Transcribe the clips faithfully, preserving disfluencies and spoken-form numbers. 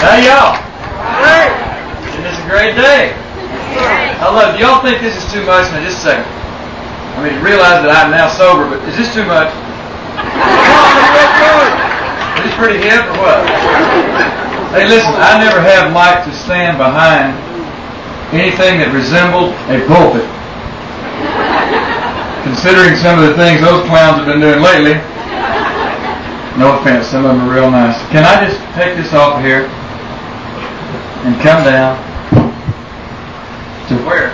Hey y'all! Isn't this a great day? I love. Do y'all think this is too much? Now, just a second. I mean, realize that I'm now sober, but is this too much? Is this pretty hip or what? Hey, listen. I never have Mike to stand behind anything that resembled a pulpit. Considering some of the things those clowns have been doing lately. No offense, some of them are real nice. Can I just take this off here and come down to where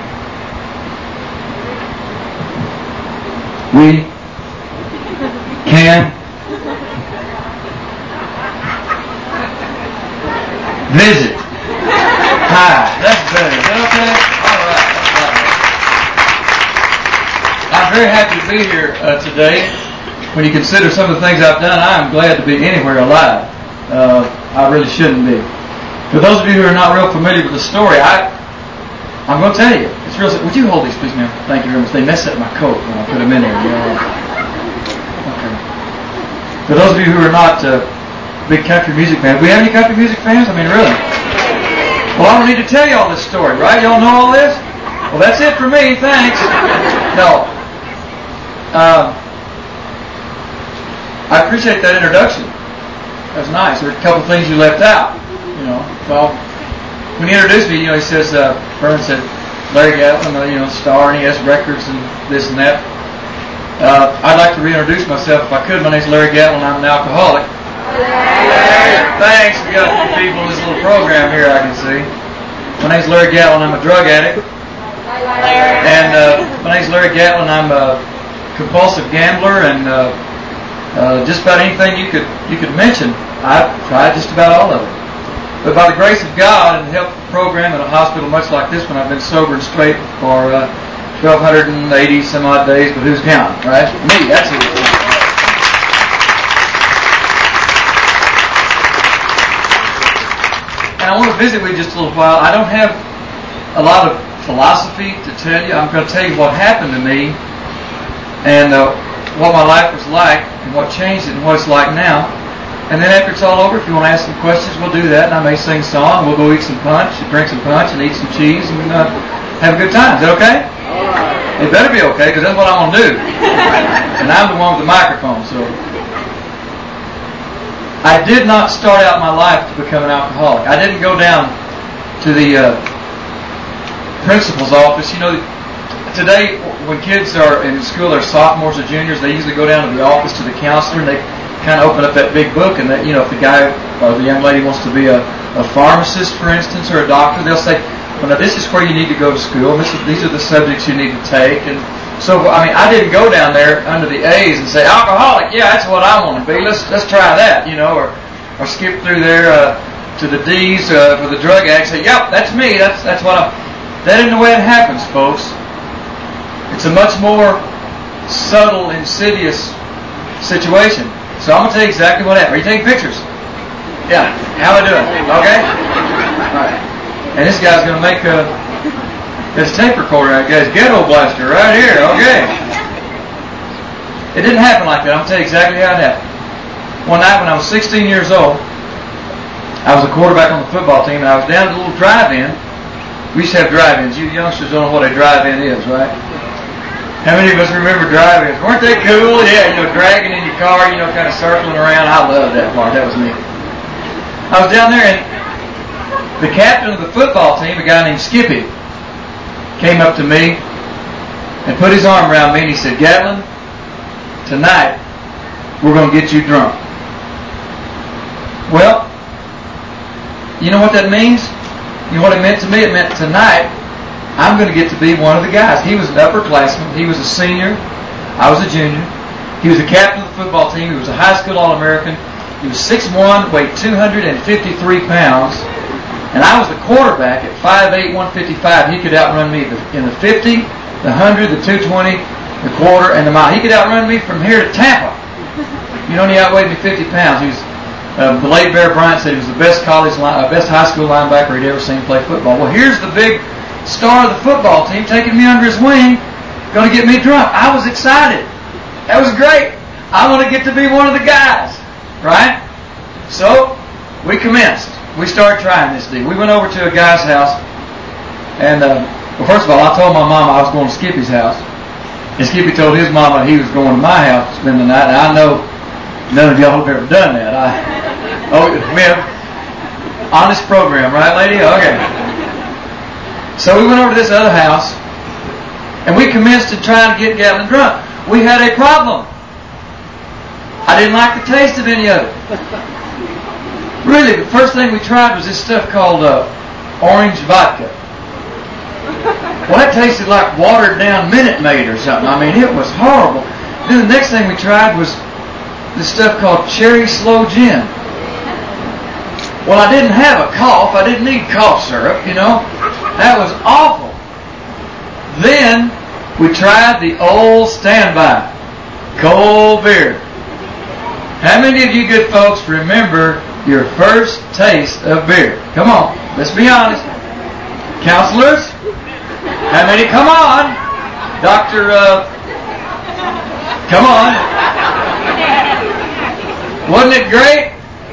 we can visit? Hi, that's better. Is that okay? All right. I'm very happy to be here uh, today. When you consider some of the things I've done, I am glad to be anywhere alive. Uh, I really shouldn't be. For those of you who are not real familiar with the story, I, I'm going to tell you. It's real. Would you hold these, please, ma'am? Thank you very much. They messed up my coat when I put them in there. Yeah. Okay. For those of you who are not uh, big country music fans, do we have any country music fans? I mean, really? Well, I don't need to tell you all this story, right? Y'all know all this? Well, that's it for me. Thanks. No. Um... I appreciate that introduction. That was nice. There were a couple of things you left out. You know, well, when he introduced me, you know, he says, uh, Vern said, Larry Gatlin, uh, you know, star, and he has records and this and that. Uh, I'd like to reintroduce myself if I could. My name's Larry Gatlin. I'm an alcoholic. Thanks. We got a few people in this little program here, I can see. My name's Larry Gatlin. I'm a drug addict. And uh, my name's Larry Gatlin. I'm a compulsive gambler and uh, Uh, just about anything you could you could mention, I've tried just about all of it. But by the grace of God and the help of the program at a hospital much like this one, I've been sober and straight for uh, twelve eighty some odd days, but who's counting, right? Me, that's who. And I want to visit with you just a little while. I don't have a lot of philosophy to tell you. I'm going to tell you what happened to me and uh, what my life was like and what changed it and what it's like now. And then after it's all over, if you want to ask some questions, we'll do that. And I may sing a song. We'll go eat some punch, drink some punch, and eat some cheese, and uh, have a good time. Is that okay? All right. It better be okay, because that's what I'm going to do. And I'm the one with the microphone, so. I did not start out my life to become an alcoholic. I didn't go down to the uh, principal's office. You know, today, when kids are in school, they're sophomores or juniors, they usually go down to the office to the counselor and they kind of open up that big book and, that, you know, if the guy or the young lady wants to be a, a pharmacist, for instance, or a doctor, they'll say, well, now this is where you need to go to school. This is, these are the subjects you need to take. And so, I mean, I didn't go down there under the A's and say, alcoholic, yeah, that's what I want to be. Let's let's try that, you know, or or skip through there uh, to the D's uh, for the drug addict and say, yep, that's me. That's, that's what I'm. That isn't the way it happens, folks. It's a much more subtle, insidious situation. So I'm going to tell you exactly what happened. Are you taking pictures? Yeah. How am I doing? Okay? All right. And this guy's going to make a, this tape recorder, I guess, ghetto blaster right here. Okay. It didn't happen like that. I'm going to tell you exactly how it happened. One night when I was sixteen years old, I was a quarterback on the football team, and I was down at a little drive-in. We used to have drive-ins. You youngsters don't know what a drive-in is, right? How many of us remember drive-ins? Weren't they cool? Yeah, you know, dragging in your car, you know, kind of circling around. I loved that part. That was me. I was down there, and the captain of the football team, a guy named Skippy, came up to me and put his arm around me, and he said, Gatlin, tonight we're going to get you drunk. Well, you know what that means? You know what it meant to me? It meant tonight I'm going to get to be one of the guys. He was an upperclassman. He was a senior. I was a junior. He was the captain of the football team. He was a high school All-American. He was six one, weighed two hundred fifty-three pounds. And I was the quarterback at five eight, one fifty-five. He could outrun me in the fifty, the one hundred, the two twenty, the quarter, and the mile. He could outrun me from here to Tampa. You know, he outweighed me fifty pounds. He was, uh, the late Bear Bryant said he was the best college, line, uh, best high school linebacker he'd ever seen play football. Well, here's the big star of the football team taking me under his wing, going to get me drunk. I was excited. That was great. I want to get to be one of the guys, right? So we commenced. we started trying this deal. We went over to a guy's house, and uh, well, first of all, I told my mama I was going to Skippy's house, and Skippy told his mama he was going to my house to spend the night. And I know none of y'all have ever done that. I, oh, we have honest program, right, lady? Okay. So we went over to this other house, and we commenced to try to get Gatlin drunk. We had a problem. I didn't like the taste of any of it. Really, the first thing we tried was this stuff called uh, orange vodka. Well, that tasted like watered down Minute Maid or something. I mean, it was horrible. Then the next thing we tried was this stuff called cherry sloe gin. Well, I didn't have a cough. I didn't need cough syrup, you know. That was awful. Then we tried the old standby, cold beer. How many of you good folks remember your first taste of beer? Come on, let's be honest. Counselors? How many? Come on. Doctor, uh, come on. Wasn't it great?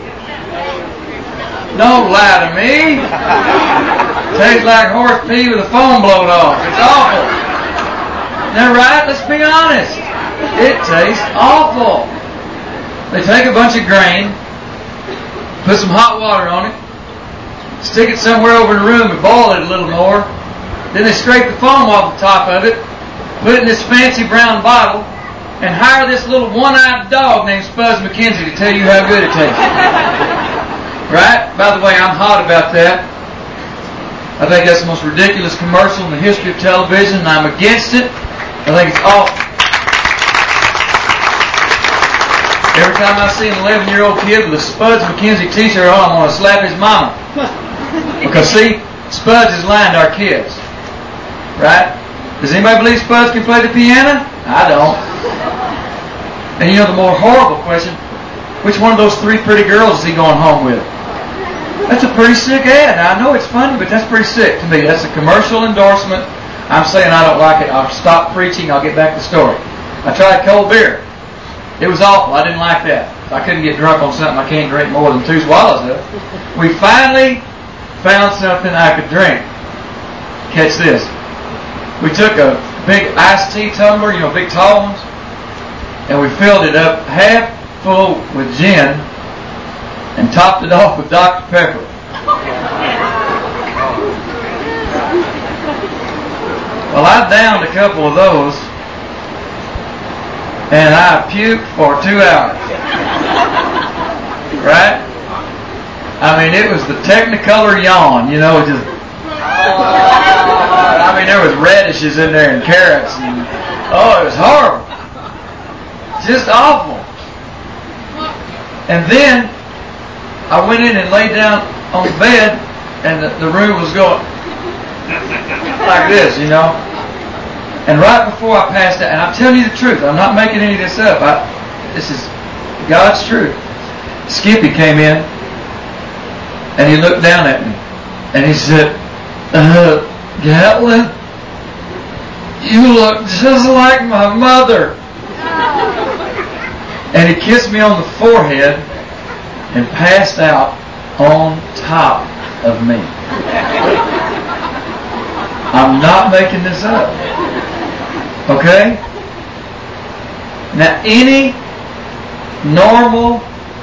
Don't lie to me. Tastes like horse pee with the foam blowed off. It's awful. Now, right? Let's be honest. It tastes awful. They take a bunch of grain, put some hot water on it, stick it somewhere over in the room and boil it a little more. Then they scrape the foam off the top of it, put it in this fancy brown bottle, and hire this little one-eyed dog named Spuds McKenzie to tell you how good it tastes. Right? By the way, I'm hot about that. I think that's the most ridiculous commercial in the history of television, and I'm against it. I think it's awful. Every time I see an eleven-year-old kid with a Spuds McKenzie t-shirt on, I'm going to slap his mama. Because, see, Spuds is lying to our kids. Right? Does anybody believe Spuds can play the piano? I don't. And you know the more horrible question, which one of those three pretty girls is he going home with? That's a pretty sick ad. Now, I know it's funny, but that's pretty sick to me. That's a commercial endorsement. I'm saying I don't like it. I'll stop preaching. I'll get back to the story. I tried cold beer. It was awful. I didn't like that. I couldn't get drunk on something I can't drink more than two swallows of. We finally found something I could drink. Catch this. We took a big iced tea tumbler, you know, big tall ones, and we filled it up half full with gin and topped it off with Doctor Pepper. Well, I downed a couple of those, and I puked for two hours. Right? I mean, it was the Technicolor yawn, you know, just... I mean, there was radishes in there and carrots, and oh, it was horrible. Just awful. And then I went in and laid down on the bed, and the, the room was going like this, you know. And right before I passed out, and I'm telling you the truth, I'm not making any of this up. I, this is God's truth. Skippy came in, and he looked down at me, and he said, uh, Gatlin, you look just like my mother. And he kissed me on the forehead and passed out on top of me. I'm not making this up. Okay? Now, any normal,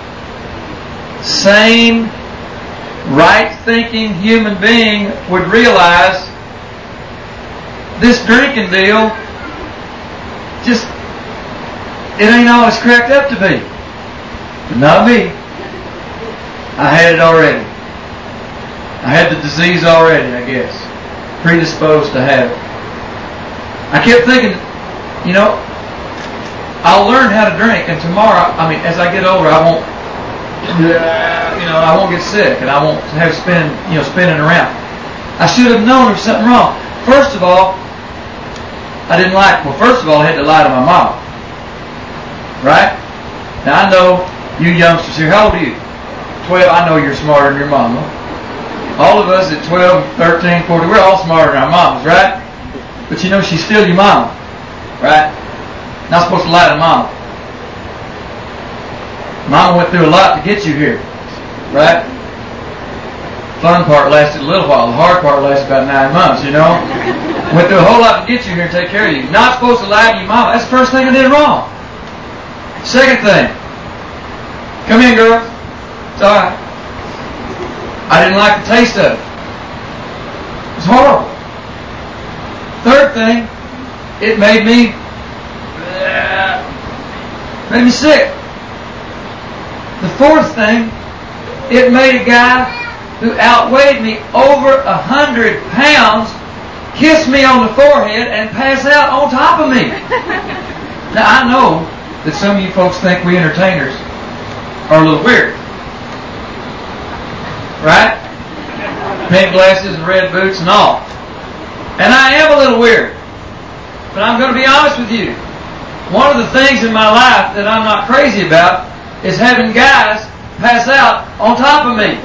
sane, right-thinking human being would realize this drinking deal just, it ain't all it's cracked up to be. But not me. I had it already. I had the disease already, I guess. Predisposed to have it. I kept thinking, you know, I'll learn how to drink, and tomorrow, I mean, as I get older, I won't, you know, I won't get sick, and I won't have spin, you know, spinning around. I should have known there was something wrong. First of all, I didn't like, well, first of all, I had to lie to my mom. Right? Now, I know you youngsters here, how old are you? twelve, I know you're smarter than your mama. All of us at twelve, thirteen, fourteen, we're all smarter than our mamas, right? But you know, she's still your mama. Right? Not supposed to lie to mama. Mama went through a lot to get you here. Right? fun part lasted a little while. The hard part lasted about nine months, you know. Went through a whole lot to get you here and take care of you. Not supposed to lie to your mama. That's the first thing I did wrong. Second thing. Come in, girls. It's all right. I didn't like the taste of it. It was horrible. Third thing, it made me, uh, made me sick. The fourth thing, it made a guy who outweighed me over a hundred pounds kiss me on the forehead and pass out on top of me. Now I know that some of you folks think we entertainers are a little weird. Right? Pink glasses and red boots and all. And I am a little weird. But I'm going to be honest with you. One of the things in my life that I'm not crazy about is having guys pass out on top of me.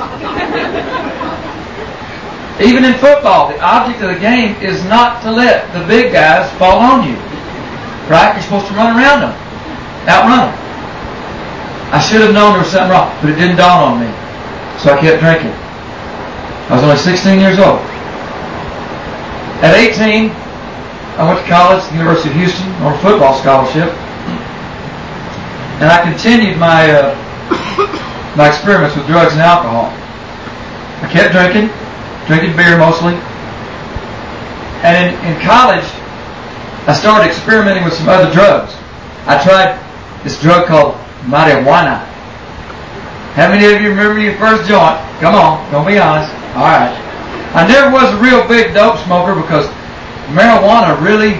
Even in football, the object of the game is not to let the big guys fall on you. Right? You're supposed to run around them. Outrun them. I should have known there was something wrong, but it didn't dawn on me. So I kept drinking. I was only sixteen years old. At eighteen, I went to college at the University of Houston on a football scholarship. And I continued my uh, my experiments with drugs and alcohol. I kept drinking, drinking beer mostly. And in, in college, I started experimenting with some other drugs. I tried this drug called marijuana. How many of you remember your first joint? Come on, don't be honest. All right. I never was a real big dope smoker because marijuana really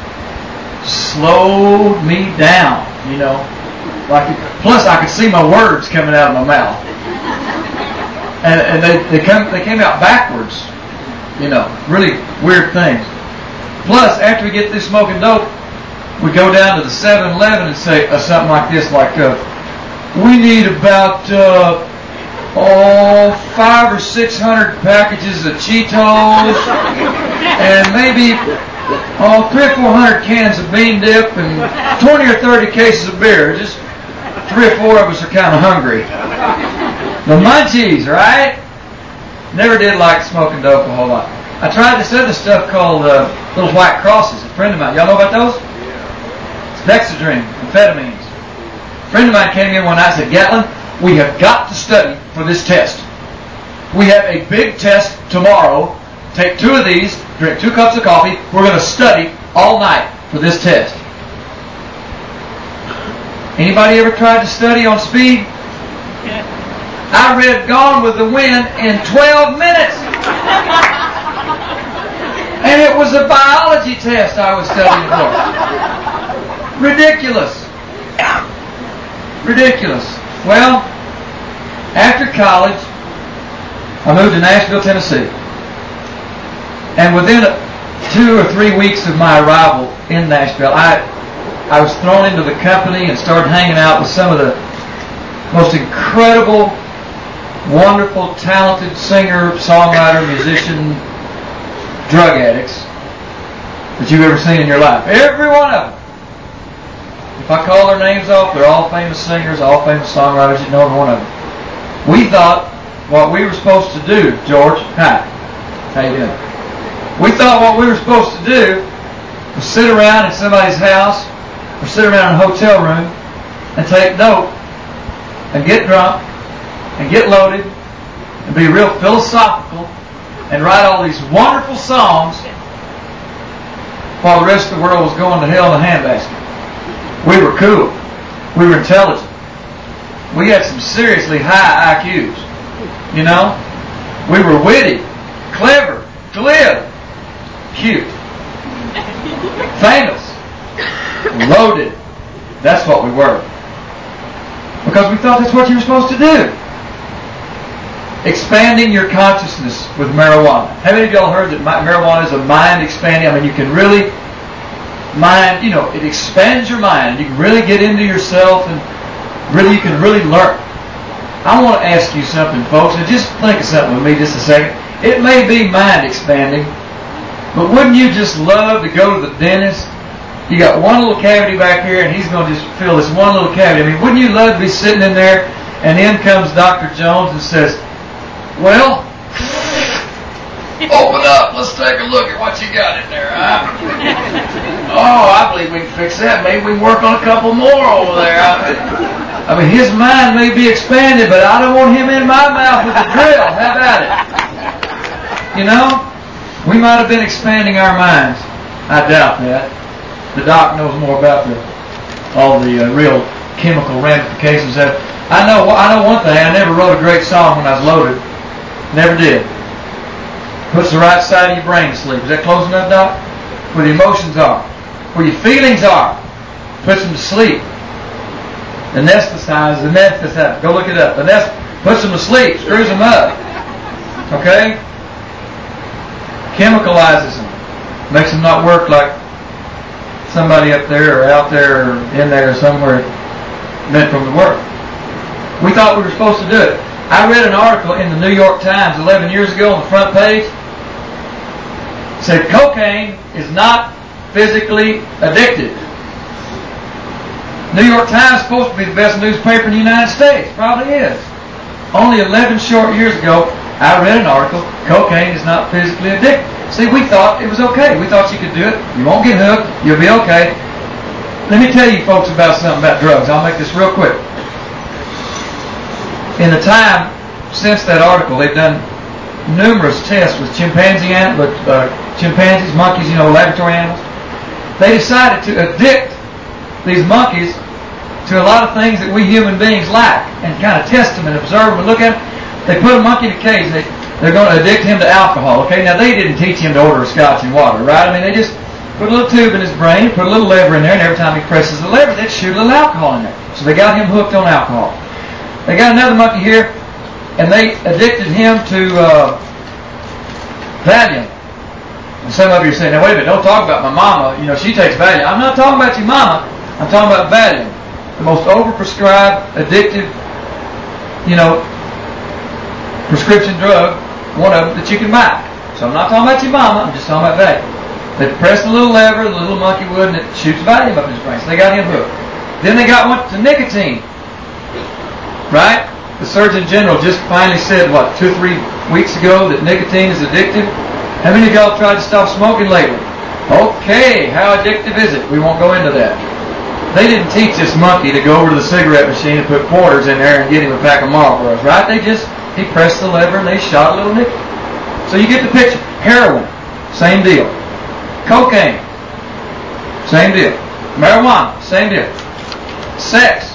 slowed me down, you know. Like, plus, I could see my words coming out of my mouth, and, and they they come they came out backwards, you know. Really weird things. Plus, after we get through smoking dope, we go down to the seven eleven and say uh, something like this, like, uh, "We need about uh, oh five or six hundred packages of Cheetos, and maybe oh three or four hundred cans of bean dip, and twenty or thirty cases of beer. Just three or four of us are kind of hungry." The munchies, right? Never did like smoking dope a whole lot. I tried this other stuff called uh, little white crosses. A friend of mine, y'all know about those? It's Dexedrine, amphetamines. A friend of mine came in one night and said, "Gatlin, we have got to study for this test. We have a big test tomorrow. Take two of these, drink two cups of coffee. We're going to study all night for this test." Anybody ever tried to study on speed? I read Gone with the Wind in twelve minutes. And it was a biology test I was studying for. Ridiculous. Ridiculous. Well, after college, I moved to Nashville, Tennessee. And within two or three weeks of my arrival in Nashville, I I was thrown into the company and started hanging out with some of the most incredible, wonderful, talented singer, songwriter, musician, drug addicts that you've ever seen in your life. Every one of them. If I call their names off, they're all famous singers, all famous songwriters. You know every one of them. We thought what we were supposed to do, George, hi, how you doing? We thought what we were supposed to do was sit around in somebody's house or sit around in a hotel room and take dope and get drunk and get loaded and be real philosophical and write all these wonderful songs while the rest of the world was going to hell in a handbasket. We were cool. We were intelligent. We had some seriously high I Qs. You know? We were witty, clever, glib, cute, famous, loaded. That's what we were. Because we thought that's what you were supposed to do. Expanding your consciousness with marijuana. How many of y'all heard that marijuana is a mind expanding? I mean, you can really mind, you know, it expands your mind. You can really get into yourself and really, you can really learn. I want to ask you something, folks, and just think of something with me just a second. It may be mind expanding, but wouldn't you just love to go to the dentist? You got one little cavity back here, and he's going to just fill this one little cavity. I mean, wouldn't you love to be sitting in there, and in comes Doctor Jones and says, "Well, Open up. Let's take a look at what you got in there. Huh? Oh, I believe we can fix that. Maybe we can work on a couple more over there. I mean, his mind may be expanded, but I don't want him in my mouth with a drill. How about it? You know, we might have been expanding our minds. I doubt that. The doc knows more about the all the uh, real chemical ramifications of it. I know. I know one thing. I never wrote a great song when I was loaded. Never did. Puts the right side of your brain to sleep. Is that close enough, Doc? Where the emotions are, where your feelings are, puts them to sleep. Anesthetize, anesthetize. Go look it up. Anest puts them to sleep, screws them up. Okay? Chemicalizes them, makes them not work like somebody up there or out there or in there somewhere meant from the work. We thought we were supposed to do it. I read an article in the New York Times eleven years ago on the front page. It said cocaine is not physically addictive. New York Times is supposed to be the best newspaper in the United States. Probably is. Only eleven short years ago, I read an article, cocaine is not physically addictive. See, we thought it was okay. We thought you could do it. You won't get hooked. You'll be okay. Let me tell you folks about something about drugs. I'll make this real quick. In the time since that article, they've done numerous tests with chimpanzee, with uh, chimpanzees, monkeys, you know, laboratory animals. They decided to addict these monkeys to a lot of things that we human beings lack, and kind of test them and observe them and look at them. They put a monkey in a cage. They, they're going to addict him to alcohol. Okay, now they didn't teach him to order a scotch and water, right? I mean, they just put a little tube in his brain, put a little lever in there, and every time he presses the lever, they'd shoot a little alcohol in there. So they got him hooked on alcohol. They got another monkey here, and they addicted him to uh, Valium. And some of you are saying, now wait a minute, don't talk about my mama. You know, she takes Valium. I'm not talking about your mama. I'm talking about Valium. The most overprescribed, addictive, you know, prescription drug, one of them that you can buy. So I'm not talking about your mama, I'm just talking about Valium. They press the little lever, the little monkey would, and it shoots Valium up in his brain. So they got him hooked. Then they got one to nicotine. Right? The Surgeon General just finally said, what, two or three weeks ago that nicotine is addictive? How many of y'all tried to stop smoking lately? Okay, how addictive is it? We won't go into that. They didn't teach this monkey to go over to the cigarette machine and put quarters in there and get him a pack of Marlboros, right? They just, he pressed the lever and they shot a little nicotine. So you get the picture. Heroin, same deal. Cocaine, same deal. Marijuana, same deal. Sex.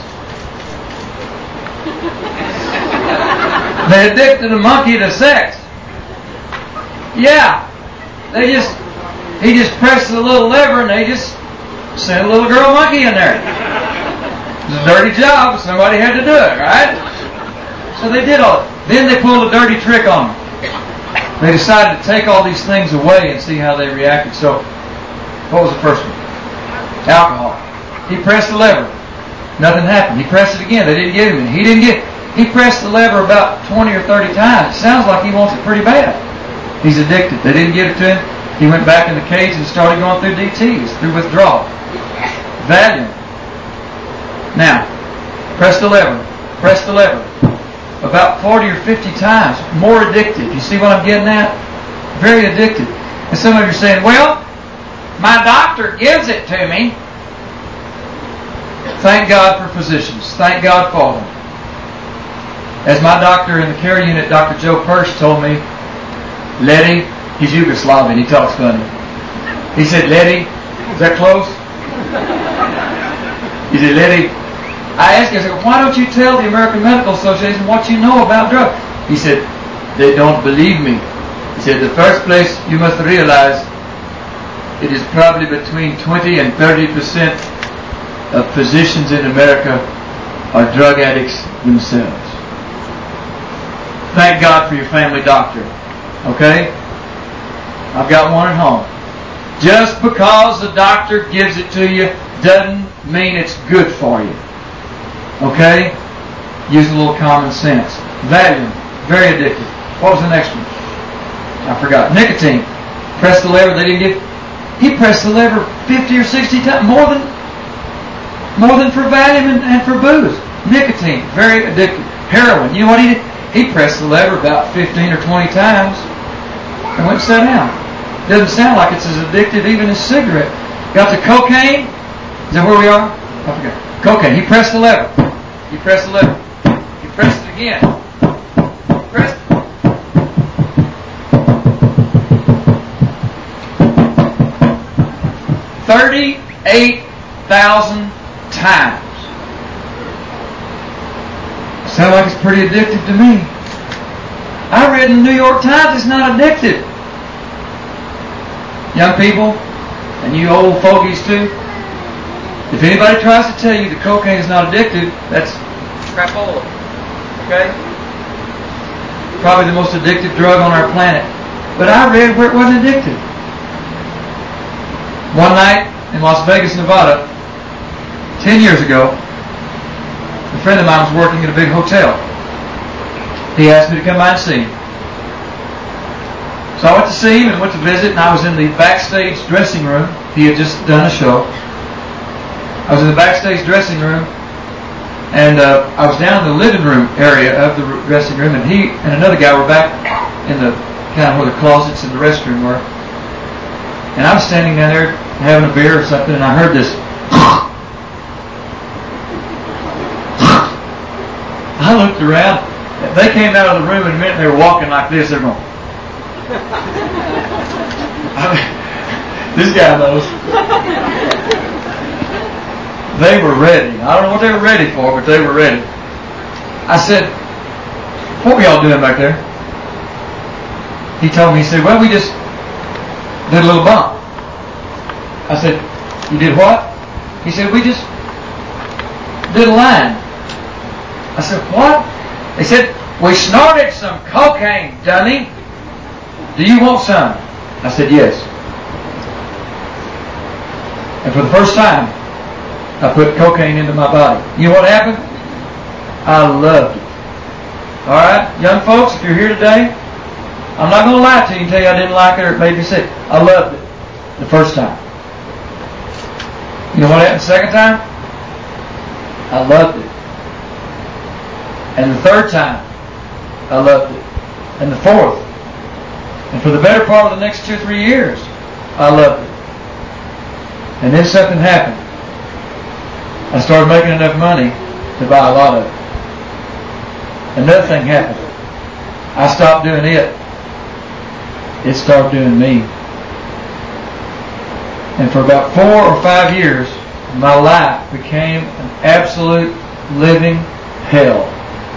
They addicted a monkey to sex. Yeah. They just, he just pressed the little lever and they just sent a little girl monkey in there. It was a dirty job, but somebody had to do it, right? So they did all it. Then they pulled a dirty trick on them. They decided to take all these things away and see how they reacted. So, what was the first one? Alcohol. He pressed the lever. Nothing happened. He pressed it again. They didn't get him. He didn't get it. He pressed the lever about twenty or thirty times. It sounds like he wants it pretty bad. He's addicted. They didn't get it to him. He went back in the cage and started going through D Ts, through withdrawal. Valium. Now, press the lever. Press the lever. About forty or fifty times. More addictive. You see what I'm getting at? Very addictive. And some of you are saying, well, my doctor gives it to me. Thank God for physicians. Thank God for them. As my doctor in the care unit, Doctor Joe Persh, told me, Letty, he's Yugoslavian, he talks funny. He said, Letty, is that close? He said, Letty, I asked him, I said, why don't you tell the American Medical Association what you know about drugs? He said, they don't believe me. He said, the first place you must realize it is probably between twenty and thirty percent of physicians in America are drug addicts themselves. Thank God for your family doctor. Okay? I've got one at home. Just because the doctor gives it to you doesn't mean it's good for you. Okay? Use a little common sense. Valium, very addictive. What was the next one? I forgot. Nicotine. Press the lever, they didn't get. He pressed the lever fifty or sixty times, more than more than for Valium and, and for booze. Nicotine, very addictive. Heroin, you know what he did? He pressed the lever about fifteen or twenty times. and went and sat down. Doesn't sound like it's as addictive even as cigarette. Got to cocaine. Is that where we are? I forgot. Cocaine. He pressed the lever. He pressed the lever. He pressed it again. He pressed it. thirty-eight thousand times. Sounds like it's pretty addictive to me. I read in the New York Times it's not addictive. Young people, and you old fogies too, if anybody tries to tell you that cocaine is not addictive, that's crapola. Okay? Probably the most addictive drug on our planet. But I read where it wasn't addictive. One night in Las Vegas, Nevada, ten years ago, a friend of mine was working at a big hotel. He asked me to come by and see him. So I went to see him and went to visit, and I was in the backstage dressing room. He had just done a show. I was in the backstage dressing room, and uh, I was down in the living room area of the dressing room, and he and another guy were back in the kind of where the closets in the restroom were. And I was standing down there having a beer or something, and I heard this. I looked around. They came out of the room in a minute, and they were walking like this. They're going. I mean, this guy knows. They were ready. I don't know what they were ready for, but they were ready. I said, "What were y'all doing back there?" He told me, he said, "Well, we just did a little bump." I said, "You did what?" He said, "We just did a line." I said, "What?" They said, "We snorted some cocaine, dummy. Do you want some?" I said, "Yes." And for the first time, I put cocaine into my body. You know what happened? I loved it. Alright, young folks, if you're here today, I'm not going to lie to you and tell you I didn't like it or it made me sick. I loved it the first time. You know what happened the second time? I loved it. And the third time, I loved it. And the fourth. And for the better part of the next two or three years, I loved it. And then something happened. I started making enough money to buy a lot of it. Another thing happened. I stopped doing it. It started doing me. And for about four or five years, my life became an absolute living hell.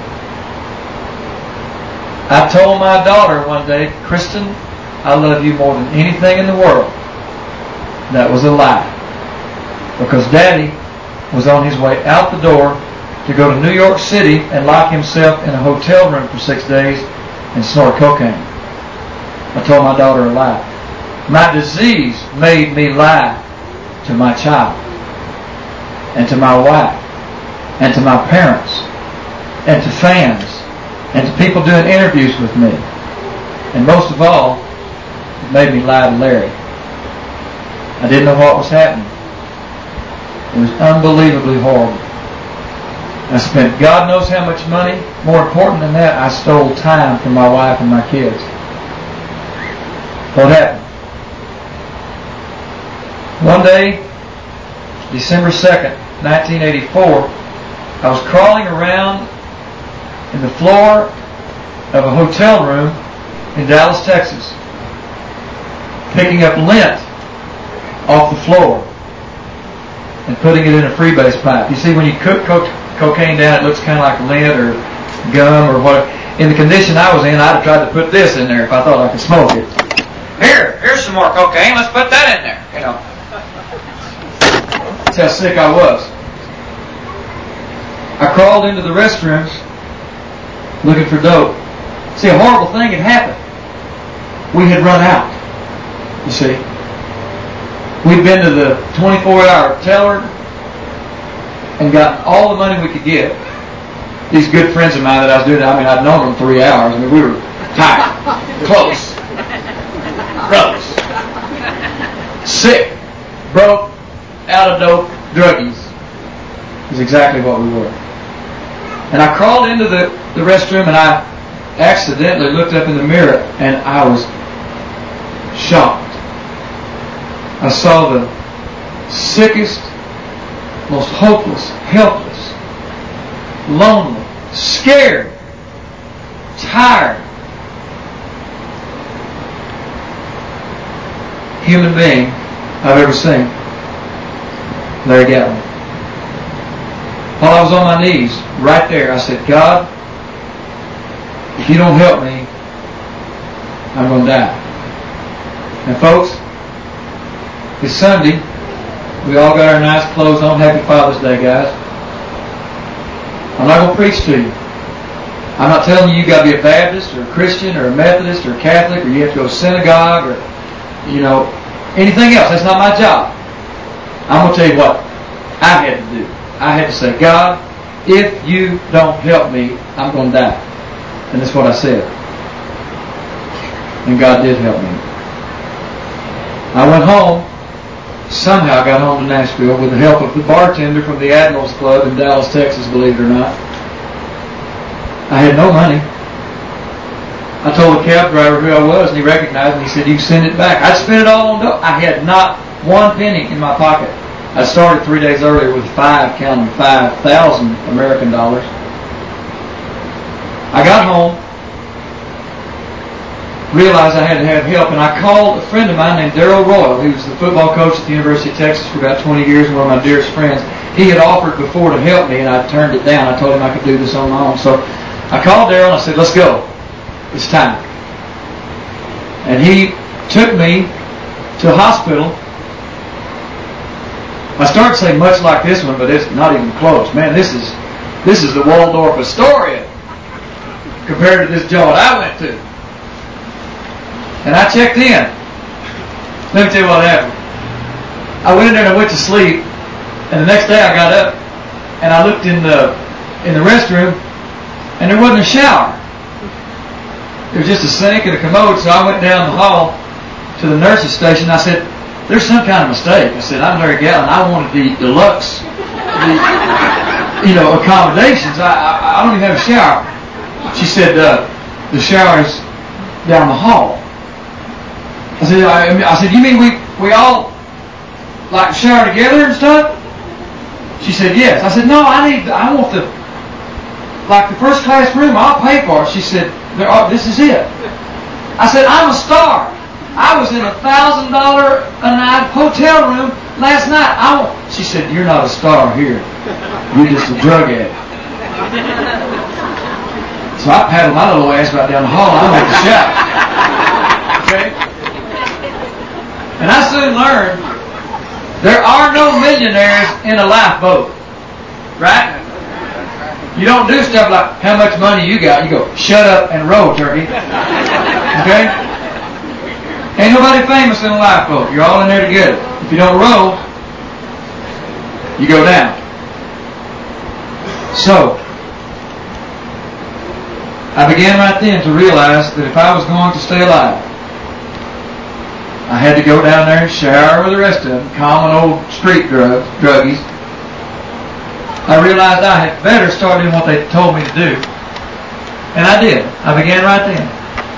I told my daughter one day, "Kristen, I love you more than anything in the world." That was a lie. Because Daddy was on his way out the door to go to New York City and lock himself in a hotel room for six days and snort cocaine. I told my daughter a lie. My disease made me lie to my child and to my wife and to my parents and to fans and to people doing interviews with me. And most of all, it made me lie to Larry. I didn't know what was happening. It was unbelievably horrible. I spent God knows how much money. More important than that, I stole time from my wife and my kids. What happened? One day, December second, nineteen eighty-four, I was crawling around in the floor of a hotel room in Dallas, Texas, picking up lint off the floor and putting it in a freebase pipe. You see, when you cook co- cocaine down, it looks kind of like lint or gum or what. In the condition I was in, I'd have tried to put this in there if I thought I could smoke it. Here, here's some more cocaine. Let's put that in there. You know, that's how sick I was. I crawled into the restrooms looking for dope. See, a horrible thing had happened. We had run out. You see. We'd been to the twenty-four hour teller and gotten all the money we could get. These good friends of mine that I was doing, I mean, I'd known them three hours. I mean, we were tight, close, brothers, sick, broke, out of dope, druggies. Is exactly what we were. And I crawled into the, the restroom and I accidentally looked up in the mirror and I was shocked. I saw the sickest, most hopeless, helpless, lonely, scared, tired human being I've ever seen. Larry Gatlin. While I was on my knees, right there, I said, God, if you don't help me, I'm going to die. And folks, it's Sunday. We all got our nice clothes on. Happy Father's Day, guys. I'm not going to preach to you. I'm not telling you you got to be a Baptist or a Christian or a Methodist or a Catholic or you have to go to synagogue or, you know, anything else. That's not my job. I'm going to tell you what I had to do. I had to say, God, if you don't help me, I'm going to die. And that's what I said. And God did help me. I went home. Somehow I got home to Nashville with the help of the bartender from the Admirals Club in Dallas, Texas, believe it or not. I had no money. I told the cab driver who I was, and he recognized me. He said, you can send it back. I'd spent it all on dope. I had not one penny in my pocket. I started three days earlier with five, counting five thousand American dollars. I got home, realized I had to have help, and I called a friend of mine named Darrell Royal. He was the football coach at the University of Texas for about twenty years and one of my dearest friends. He had offered before to help me, and I turned it down. I told him I could do this on my own. So I called Darrell and I said, let's go. It's time. And he took me to a hospital. I started saying much like this one, but it's not even close. Man, this is this is the Waldorf Astoria compared to this joint I went to. And I checked in. Let me tell you what happened. I went in there and I went to sleep, and the next day I got up and I looked in the in the restroom, and there wasn't a shower. There was just a sink and a commode. So I went down the hall to the nurse's station. I said, there's some kind of mistake. I said, I'm Larry Gatlin. I wanted the deluxe, the, you know, accommodations. I, I, I don't even have a shower. She said, uh, the shower's down the hall. I said, I, I said, you mean we, we all like shower together and stuff? She said, yes. I said, no, I need, I want the, like the first class room. I'll pay for it. She said, oh, this is it. I said, I'm a star. I was in a thousand dollar a night hotel room last night. I want. She said, you're not a star here. You're just a drug addict. So I paddled my little ass right down the hall. I went to shout. Okay? And I soon learned there are no millionaires in a lifeboat. Right? You don't do stuff like, how much money you got? You go, shut up and row, turkey. Okay? Ain't nobody famous in a lifeboat. You're all in there together. If you don't row, you go down. So, I began right then to realize that if I was going to stay alive, I had to go down there and shower with the rest of them, common old street drugs, druggies. I realized I had better start doing what they told me to do. And I did. I began right then.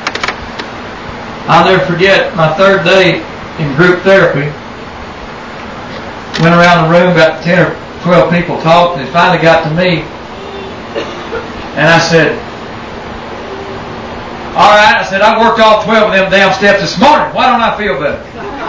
I'll never forget my third day in group therapy. Went around the room, about ten or twelve people talked, and it finally got to me. And I said, all right, I said, I worked all twelve of them damn steps this morning. Why don't I feel better?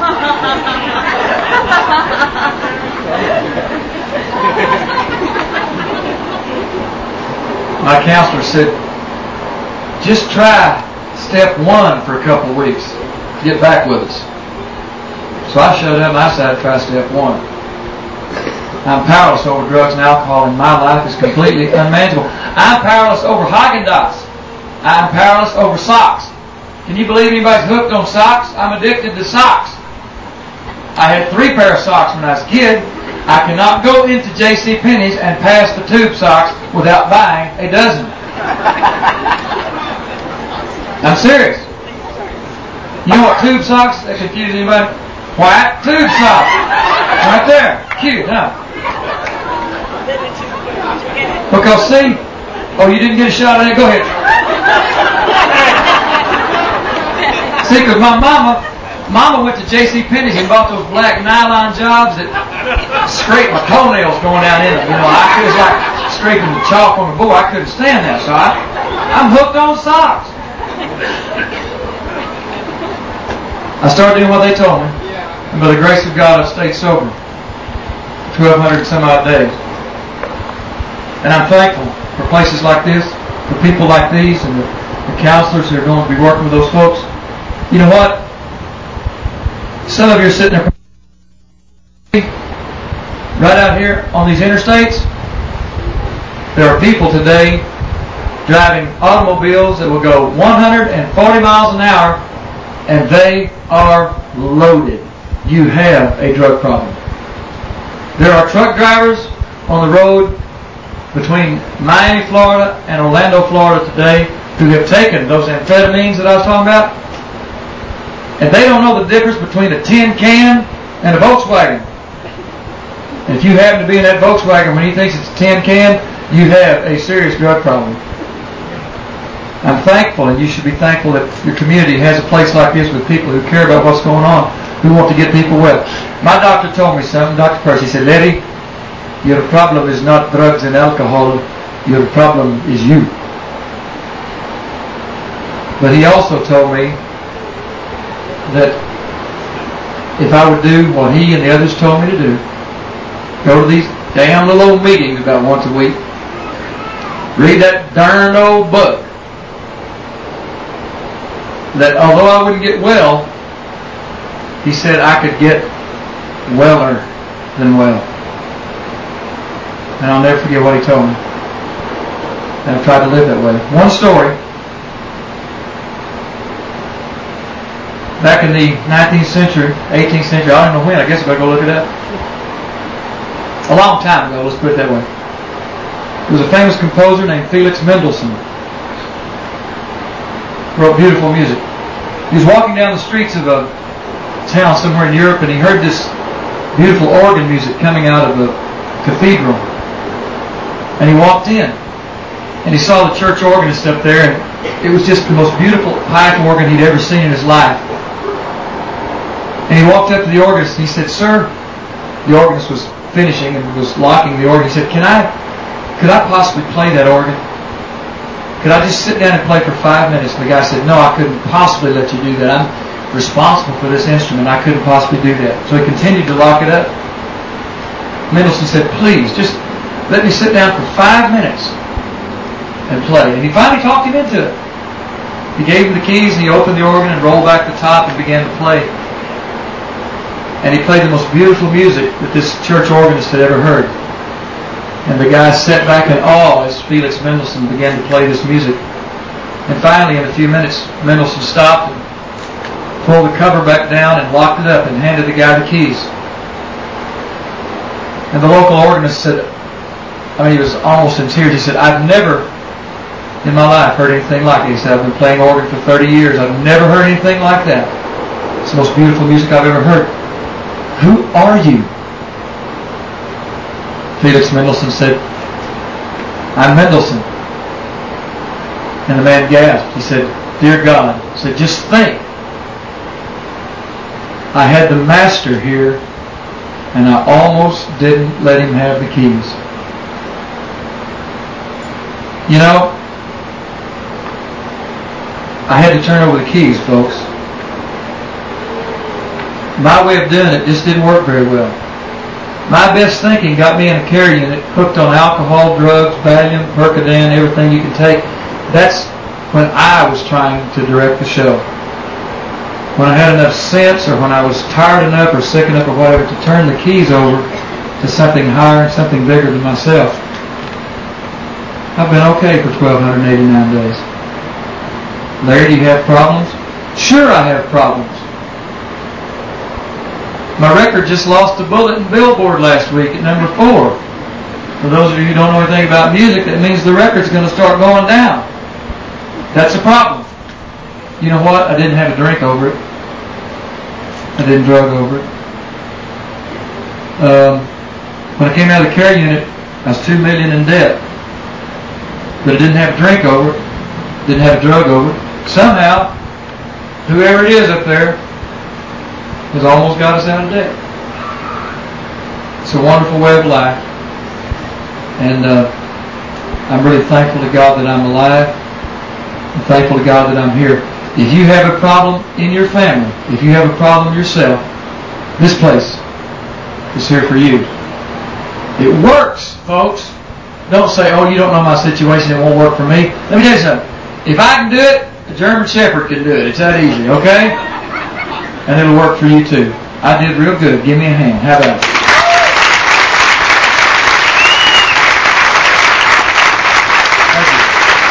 My counselor said, just try step one for a couple of weeks. Get back with us. So I showed up and I decided to try step one. I'm powerless over drugs and alcohol, and my life is completely unmanageable. I'm powerless over Haagen-Dazs. I'm powerless over socks. Can you believe anybody's hooked on socks? I'm addicted to socks. I had three pair of socks when I was a kid. I cannot go into J C Penney's and pass the tube socks without buying a dozen. I'm serious. You know what tube socks? That confuse anybody? White tube socks. Right there. Cute, huh? Because see, oh, you didn't get a shot at it? Go ahead. See, because my mama Mama went to J C Penney's and bought those black nylon jobs that scrape my toenails going down in them. You know, I it was like scraping the chalk on the board. I couldn't stand that, so I, I'm hooked on socks. I started doing what they told me, and by the grace of God, I've stayed sober twelve hundred some odd days. And I'm thankful for places like this, for people like these, and the, the counselors who are going to be working with those folks. You know what? Some of you are sitting there right out here on these interstates. There are people today driving automobiles that will go one hundred forty miles an hour, and they are loaded. You have a drug problem. There are truck drivers on the road between Miami, Florida and Orlando, Florida today who have taken those amphetamines that I was talking about, and they don't know the difference between a tin can and a Volkswagen. And if you happen to be in that Volkswagen when he thinks it's a tin can, you have a serious drug problem. I'm thankful, and you should be thankful that your community has a place like this with people who care about what's going on, who want to get people well. My doctor told me something, Doctor Percy, he said, Letty, your problem is not drugs and alcohol, your problem is you. But he also told me that if I would do what he and the others told me to do, go to these damn little old meetings about once a week, read that darn old book, that although I wouldn't get well, he said I could get weller than well. And I'll never forget what he told me. And I've tried to live that way. One story. Back in the nineteenth century, eighteenth century, I don't know when, I guess I better go look it up. A long time ago, let's put it that way. There was a famous composer named Felix Mendelssohn. Wrote beautiful music. He was walking down the streets of a town somewhere in Europe, and he heard this beautiful organ music coming out of the cathedral. And he walked in, and he saw the church organist up there, and it was just the most beautiful pipe organ he'd ever seen in his life. And he walked up to the organist, and he said, Sir, the organist was finishing and was locking the organ. He said, Can I, could I possibly play that organ? Could I just sit down and play for five minutes? And the guy said, No, I couldn't possibly let you do that. I'm responsible for this instrument. I couldn't possibly do that. So he continued to lock it up. Mendelssohn said, Please, just let me sit down for five minutes and play. And he finally talked him into it. He gave him the keys, and he opened the organ and rolled back the top and began to play. And he played the most beautiful music that this church organist had ever heard. And the guy sat back in awe as Felix Mendelssohn began to play this music. And finally, in a few minutes, Mendelssohn stopped and pulled the cover back down and locked it up and handed the guy the keys. And the local organist said, I mean, he was almost in tears. He said, I've never in my life heard anything like it. He said, I've been playing organ for thirty years. I've never heard anything like that. It's the most beautiful music I've ever heard. Who are you? Felix Mendelssohn said, I'm Mendelssohn. And the man gasped. He said, Dear God, he said, just think. I had the master here, and I almost didn't let him have the keys. You know, I had to turn over the keys, folks. My way of doing it just didn't work very well. My best thinking got me in a care unit, hooked on alcohol, drugs, Valium, Percodan, everything you can take. That's when I was trying to direct the show. When I had enough sense, or when I was tired enough or sick enough or whatever to turn the keys over to something higher, something bigger than myself. I've been okay for twelve eighty-nine days. Larry, do you have problems? Sure I have problems. My record just lost a bulletin billboard last week at number four. For those of you who don't know anything about music, that means the record's going to start going down. That's a problem. You know what? I didn't have a drink over it. I didn't drug over it. Um, when I came out of the care unit, I was two million dollars in debt. But I didn't have a drink over it. Didn't have a drug over it. Somehow, whoever it is up there, has almost got us out of debt. It's a wonderful way of life. And uh, I'm really thankful to God that I'm alive. I'm thankful to God that I'm here. If you have a problem in your family, if you have a problem yourself, this place is here for you. It works, folks. Don't say, oh, you don't know my situation, it won't work for me. Let me tell you something. If I can do it, a German Shepherd can do it. It's that easy, okay? And it'll work for you too. I did real good. Give me a hand. How about it? Thank you.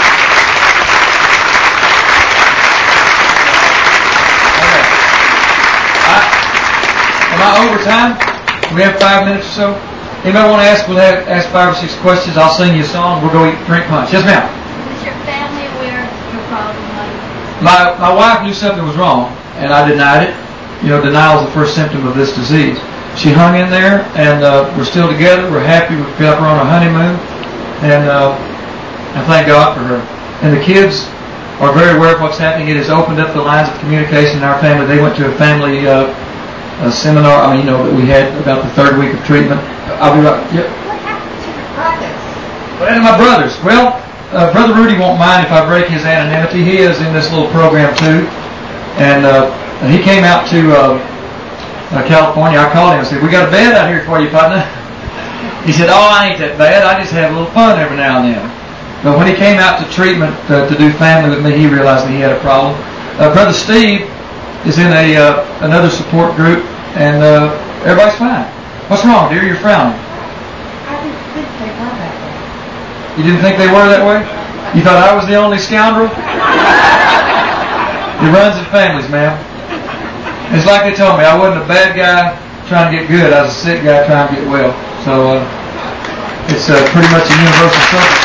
Okay. I, am I over time? Do we have five minutes or so? Anybody want to ask? We'll have, ask five or six questions. I'll sing you a song. We'll go eat, drink punch. Yes, ma'am. Is your family aware of your problem? My my wife knew something was wrong, and I denied it. You know, denial is the first symptom of this disease. She hung in there, and uh, we're still together. We're happy. We've got her on a honeymoon, and uh, I thank God for her. And the kids are very aware of what's happening. It has opened up the lines of communication in our family. They went to a family uh, a seminar. I mean, you know, that we had about the third week of treatment. I'll be right. Yep. What happened to your brothers? What happened to my brothers? Well, uh, Brother Rudy won't mind if I break his anonymity. He is in this little program too, and uh, he came out to uh, uh, California. I called him and said, "We got a bed out here for you, partner." He said, "Oh, I ain't that bad. I just have a little fun every now and then." But when he came out to treatment uh, to do family with me, he realized that he had a problem. Uh, Brother Steve is in a uh, another support group, and uh, everybody's fine. What's wrong, dear? You're frowning. I didn't think they were that way. You didn't think they were that way? You thought I was the only scoundrel? It runs in families, ma'am. It's like they told me, I wasn't a bad guy trying to get good. I was a sick guy trying to get well. So uh, it's uh, pretty much a universal subject.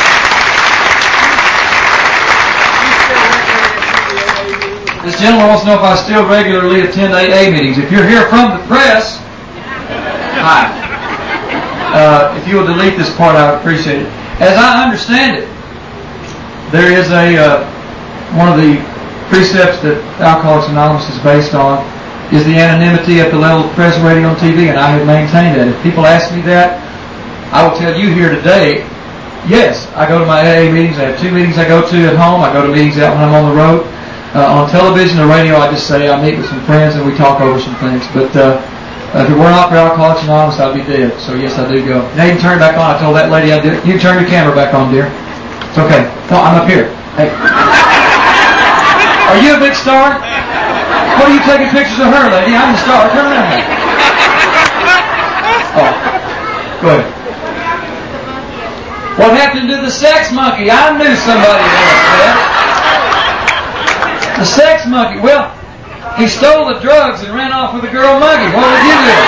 This gentleman wants to know if I still regularly attend A A meetings. If you're here from the press, hi. Uh, if you will delete this part, I would appreciate it. As I understand it, there is a uh, one of the precepts that Alcoholics Anonymous is based on is the anonymity at the level of press, radio, and T V, and I have maintained that. If people ask me that, I will tell you here today, yes, I go to my A A meetings. I have two meetings I go to at home. I go to meetings out when I'm on the road. Uh, on television or radio, I just say I meet with some friends and we talk over some things. But uh, if it were not for Alcoholics Anonymous, I'd be dead. So yes, I do go. Now you can turn it back on. I told that lady I did. You can turn your camera back on, dear. It's okay. No, I'm up here. Hey. Are you a big star? What are you taking pictures of her, lady? I'm the star. Turn around here. Oh. Go ahead. What happened to the sex monkey? I knew somebody asked that. The sex monkey. Well, he stole the drugs and ran off with a girl monkey. What would you do?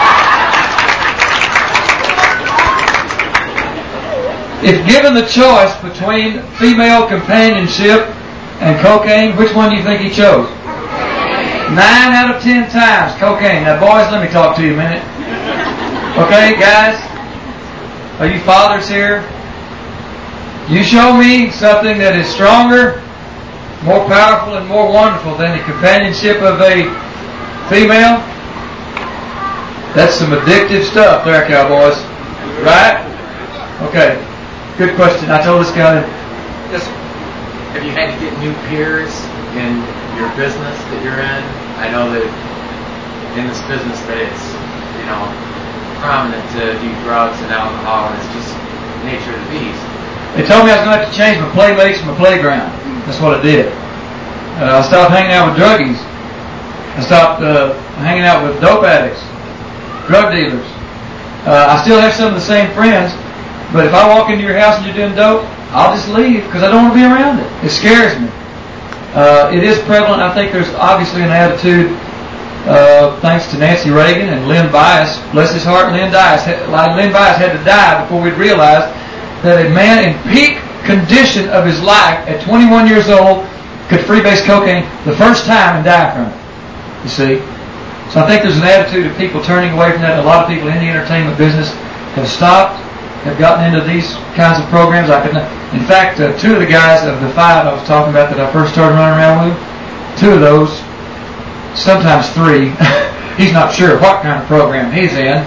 If given the choice between female companionship and cocaine, which one do you think he chose? Nine out of ten times cocaine. Now, boys, let me talk to you a minute. Okay, guys? Are you fathers here? You show me something that is stronger, more powerful, and more wonderful than the companionship of a female. That's some addictive stuff there, cowboys. Right? Okay. Good question. I told this guy that... Just, have you had to get new peers in your business that you're in? I know that in this business that it's, you know, prominent to do drugs and alcohol, and it's just the nature of the beast. They told me I was going to have to change my playmates from my playground. That's what I did. Uh, I stopped hanging out with druggies. I stopped uh, hanging out with dope addicts, drug dealers. Uh, I still have some of the same friends, but if I walk into your house and you're doing dope, I'll just leave because I don't want to be around it. It scares me. Uh, it is prevalent. I think there's obviously an attitude, uh, thanks to Nancy Reagan and Len Bias. Bless his heart, Len Bias. Len Bias had to die before we'd realized that a man in peak condition of his life at twenty-one years old could freebase cocaine the first time and die from it. You see? So I think there's an attitude of people turning away from that. A lot of people in the entertainment business have stopped, have gotten into these kinds of programs. I could not, in fact, uh, two of the guys of the five I was talking about that I first started running around with, two of those, sometimes three, He's not sure what kind of program he's in.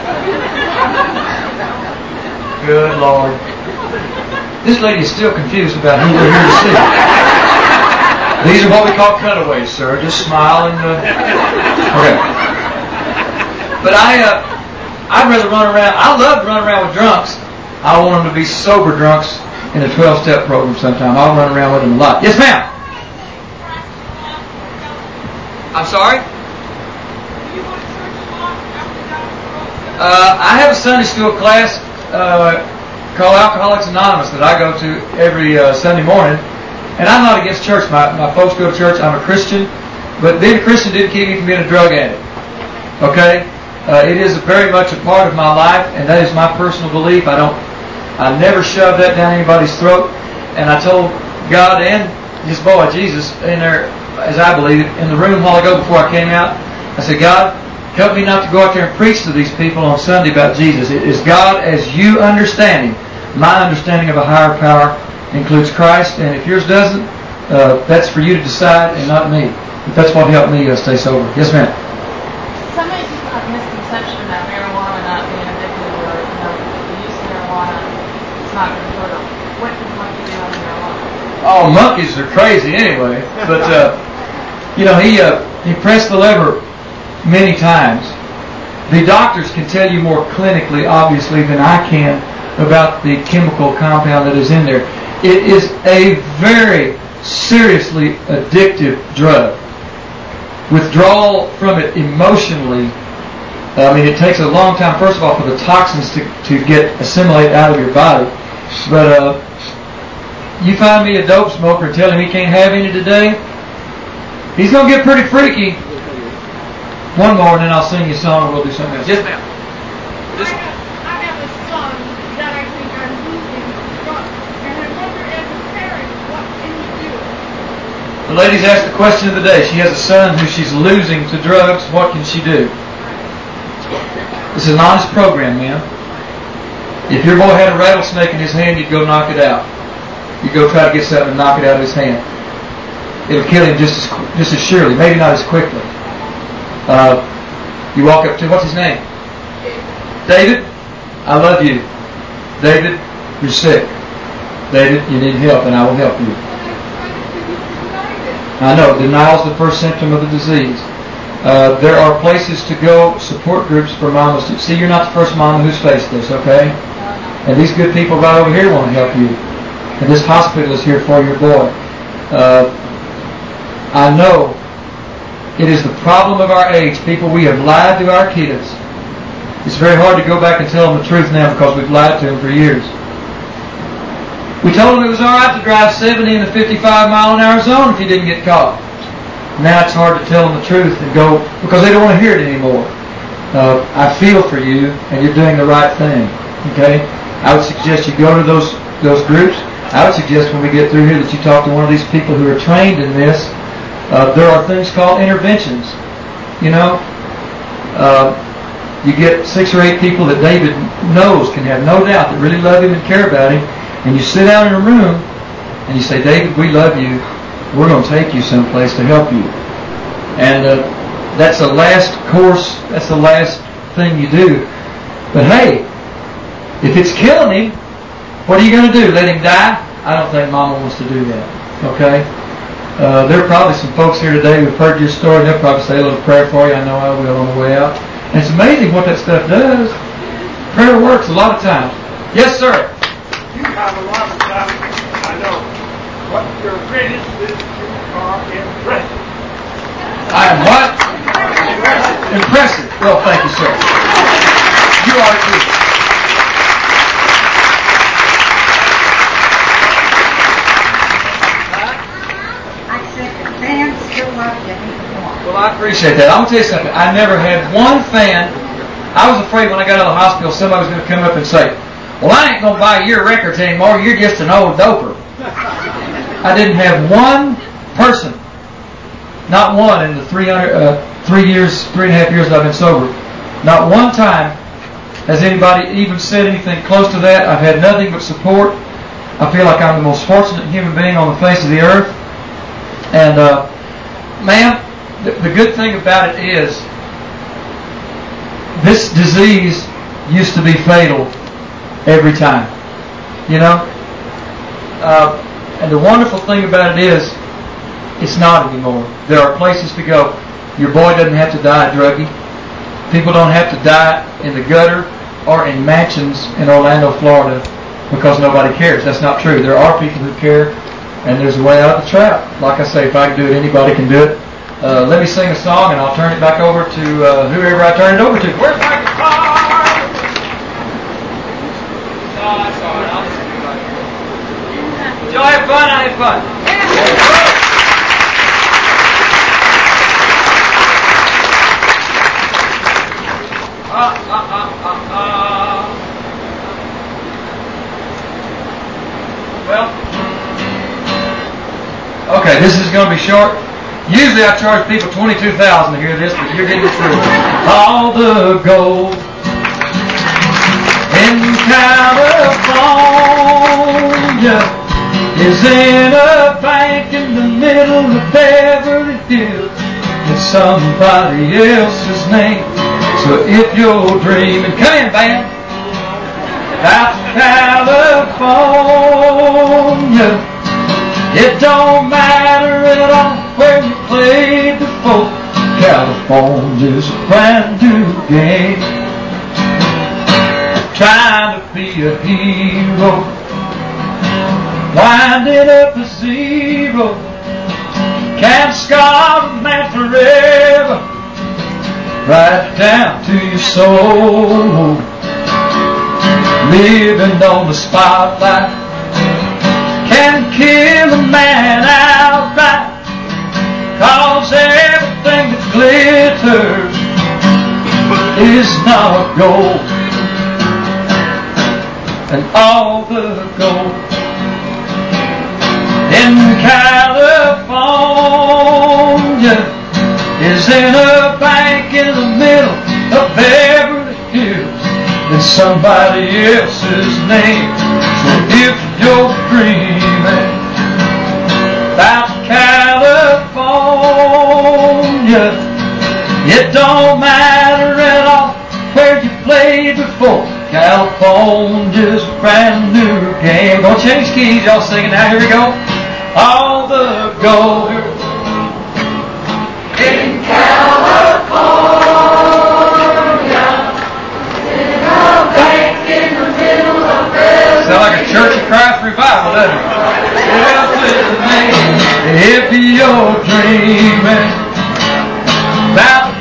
Good Lord. This lady is still confused about who we're here to see. These are what we call cutaways, sir. Just smile and... Uh... Okay. But I, uh, I'd rather run around... I love to run around with drunks. I want them to be sober drunks in a twelve-step program sometime. I'll run around with them a lot. Yes, ma'am. I'm sorry? Uh, I have a Sunday school class uh, called Alcoholics Anonymous that I go to every uh, Sunday morning. And I'm not against church. My, my folks go to church. I'm a Christian. But being a Christian didn't keep me from being a drug addict. Okay? Uh, it is very much a part of my life, and that is my personal belief. I don't, I never shove that down anybody's throat. And I told God and His boy, Jesus, in there, as I believe it, in the room a while ago before I came out, I said, God, help me not to go out there and preach to these people on Sunday about Jesus. It is God as you understanding. My understanding of a higher power includes Christ, and if yours doesn't, uh, that's for you to decide and not me. But that's what helped me uh, stay sober. Yes, ma'am. So many people have misconception about marijuana not being addictive, or you know, the use of marijuana is not going to hurt them. What can monkey do on marijuana? Oh, monkeys are crazy anyway. But uh, you know, he uh, he pressed the lever many times. The doctors can tell you more clinically, obviously, than I can about the chemical compound that is in there. It is a very seriously addictive drug. Withdrawal from it emotionally, I mean, it takes a long time, first of all, for the toxins to, to get assimilated out of your body. But uh, you find me a dope smoker and tell him he can't have any today, he's going to get pretty freaky. One more, and then I'll sing you a song, and we'll do something else. Yes, ma'am. I have, I have a son that I think I'm losing drugs, and I wonder, as a parent, what can you do? The lady's asked the question of the day. She has a son who she's losing to drugs. What can she do? This is an honest program, ma'am. If your boy had a rattlesnake in his hand, you'd go knock it out. You'd go try to get something and knock it out of his hand. It'll kill him just as just as surely, maybe not as quickly. Uh, you walk up to, what's his name? David, I love you. David, you're sick. David, you need help, and I will help you. I know, denial is the first symptom of the disease. Uh, there are places to go, support groups for mamas. To, see, you're not the first mama who's faced this, okay? And these good people right over here want to help you. And this hospital is here for your boy. Uh, I know it is the problem of our age. People, we have lied to our kids. It's very hard to go back and tell them the truth now because we've lied to them for years. We told them it was all right to drive seventy in a fifty-five mile an hour zone if you didn't get caught. Now it's hard to tell them the truth and go, because they don't want to hear it anymore. Uh, I feel for you, and you're doing the right thing. Okay? I would suggest you go to those those groups. I would suggest when we get through here that you talk to one of these people who are trained in this. Uh, there are things called interventions. You know, uh, you get six or eight people that David knows, can have no doubt, that really love him and care about him, and you sit down in a room and you say, David, we love you. We're going to take you someplace to help you. And uh, that's the last course, that's the last thing you do. But hey, if it's killing him, what are you going to do? Let him die? I don't think Mama wants to do that. Okay? Uh, there are probably some folks here today who've heard your story, and they'll probably say a little prayer for you. I know I will on the way out. And it's amazing what that stuff does. Prayer works a lot of times. Yes, sir. You have a lot of stuff, I know. What your greatest is you are impressive. I am what? Impressive. Impressive. Well, thank you, sir. You are too. Well, I appreciate that. I'm going to tell you something. I never had one fan. I was afraid when I got out of the hospital somebody was going to come up and say, well, I ain't going to buy your records anymore. You're just an old doper. I didn't have one person, not one in the three hundred, uh, three years, three and a half years that I've been sober, not one time has anybody even said anything close to that. I've had nothing but support. I feel like I'm the most fortunate human being on the face of the earth. And, uh, ma'am, the, the good thing about it is This disease used to be fatal every time. You know? Uh, and the wonderful thing about it is, it's not anymore. There are places to go. Your boy doesn't have to die a druggie. People don't have to die in the gutter or in mansions in Orlando, Florida, because nobody cares. That's not true. There are people who care, and there's a way out of the trap. Like I say, if I can do it, anybody can do it. Uh, let me sing a song, and I'll turn it back over to uh, whoever I turn it over to. Where's my guitar? No, that's all right. I'll just do it like that. Did y'all have fun? I had fun. Uh, uh, uh, uh, uh. Well, okay, this is going to be short. Usually I charge people twenty-two thousand dollars to hear this, but you're getting it through. All the gold in California is in a bank in the middle of Beverly Hills. It's somebody else's name. So if you're dreaming, come in, band, about California, it don't matter at all where you played before. California's a brand new game. Trying to be a hero, winding up a zero, can't scar a man forever, right down to your soul. Living on the spotlight can kill a man outright, 'cause everything that glitters is not gold, and all the gold in California is in a bank in the middle of Beverly Hills in somebody else's name. So if you're dreaming about California, it don't matter at all where you played before. California's a brand new game. Don't change keys, y'all singing now. Here we go. All the gold in California, in a bank in the middle of Beverly. Sound like a Church of Christ revival, doesn't it? If you're dreaming about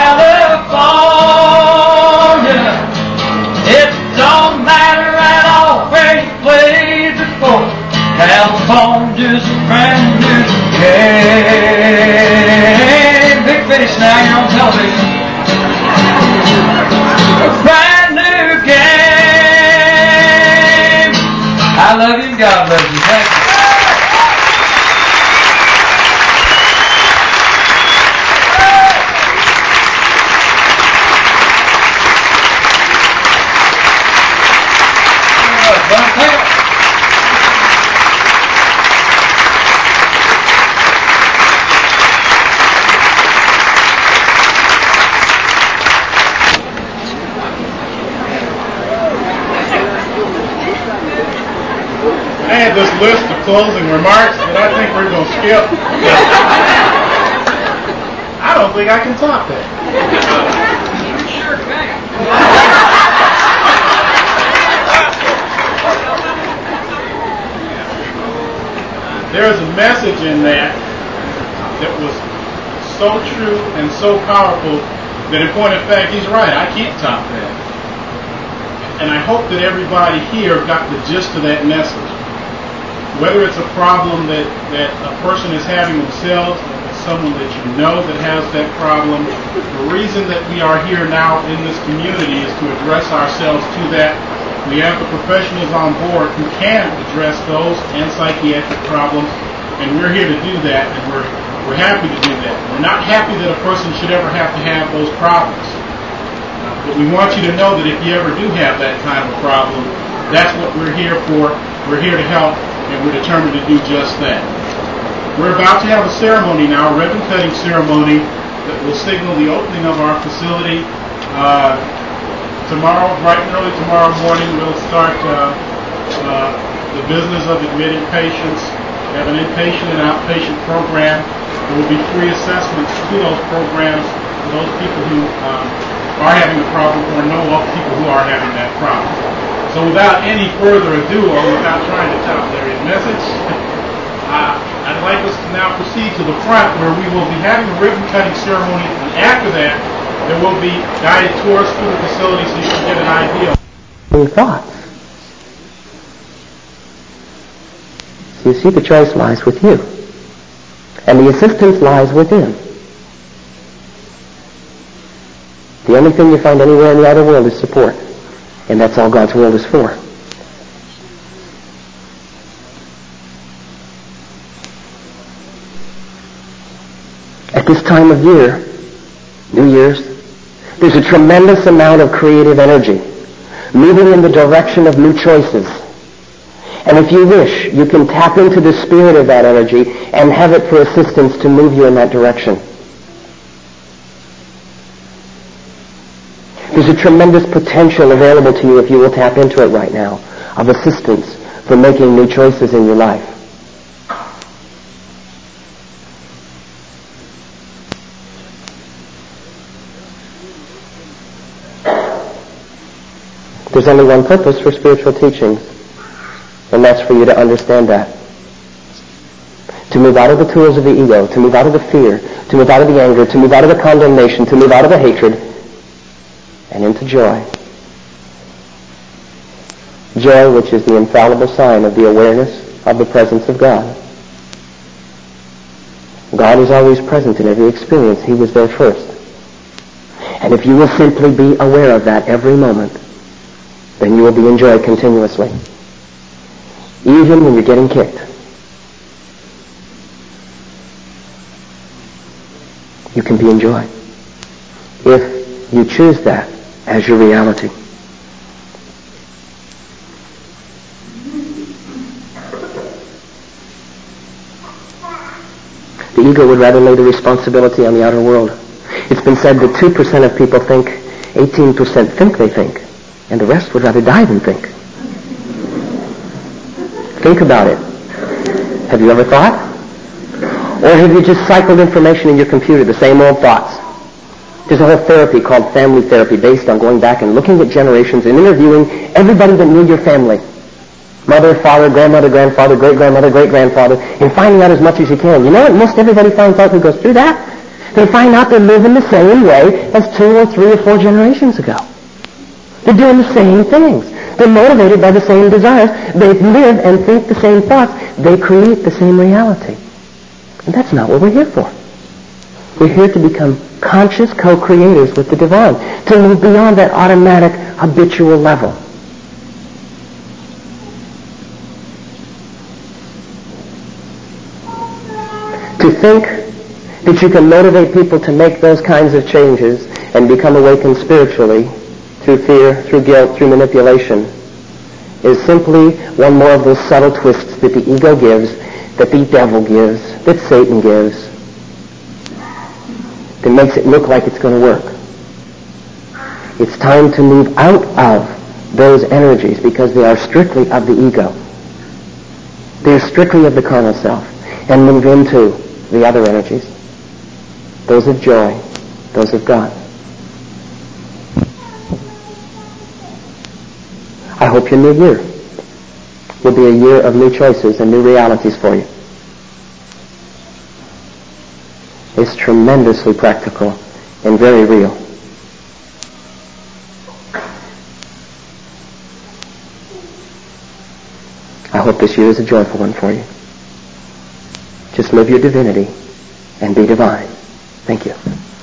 California, it don't matter at all where you played before. California's a brand new game. Big finish now, you're on television. A brand new game. I love you and God loves you. Thank you. I had this list of closing remarks that I think we're going to skip. I don't think I can top that. Sure can. There's a message in that that was so true and so powerful that in point of fact, he's right. I can't top that. And I hope that everybody here got the gist of that message. Whether it's a problem that, that a person is having themselves, or someone that you know that has that problem, the reason that we are here now in this community is to address ourselves to that. We have the professionals on board who can address those and psychiatric problems, and we're here to do that, and we're, we're happy to do that. We're not happy that a person should ever have to have those problems. But we want you to know that if you ever do have that kind of problem, that's what we're here for. We're here to help, and we're determined to do just that. We're about to have a ceremony now, a ribbon cutting ceremony, that will signal the opening of our facility. Uh, tomorrow, bright and early tomorrow morning, we'll start uh, uh, the business of admitting patients. We have an inpatient and outpatient program. There will be free assessments to those programs for those people who um, are having the problem or know of people who are having that problem. So without any further ado, or without trying to top Larry's message, uh, I'd like us to now proceed to the front where we will be having a ribbon cutting ceremony, and after that, there will be guided tours through the facility so you can get an idea of thoughts. So you see, the choice lies with you. And the assistance lies within. The only thing you find anywhere in the outer world is support. And that's all God's world is for. At this time of year, New Year's, there's a tremendous amount of creative energy moving in the direction of new choices. And if you wish, you can tap into the spirit of that energy and have it for assistance to move you in that direction. There's a tremendous potential available to you if you will tap into it right now of assistance for making new choices in your life. There's only one purpose for spiritual teachings, and that's for you to understand that. To move out of the tools of the ego, to move out of the fear, to move out of the anger, to move out of the condemnation, to move out of the hatred, and into joy. Joy, which is the infallible sign of the awareness of the presence of God. God is always present in every experience. He was there first. And if you will simply be aware of that every moment, then you will be in joy continuously. Even when you're getting kicked. You can be in joy. If you choose that as your reality. The ego would rather lay the responsibility on the outer world. It's been said that two percent of people think, eighteen percent think they think, and the rest would rather die than think. Think about it. Have you ever thought? Or have you just cycled information in your computer, the same old thoughts? There's a whole therapy called family therapy based on going back and looking at generations and interviewing everybody that knew your family. Mother, father, grandmother, grandfather, great-grandmother, great-grandfather, and finding out as much as you can. You know what most everybody finds out who goes through that? They find out they're living the same way as two or three or four generations ago. They're doing the same things. They're motivated by the same desires. They live and think the same thoughts. They create the same reality. And that's not what we're here for. We're here to become conscious co-creators with the divine, to move beyond that automatic, habitual level. To think that you can motivate people to make those kinds of changes and become awakened spiritually through fear, through guilt, through manipulation is simply one more of those subtle twists that the ego gives, that the devil gives, that Satan gives, that makes it look like it's going to work. It's time to move out of those energies because they are strictly of the ego. They are strictly of the carnal self, and move into the other energies, those of joy, those of God. I hope your new year will be a year of new choices and new realities for you. It's tremendously practical and very real. I hope this year is a joyful one for you. Just live your divinity and be divine. Thank you.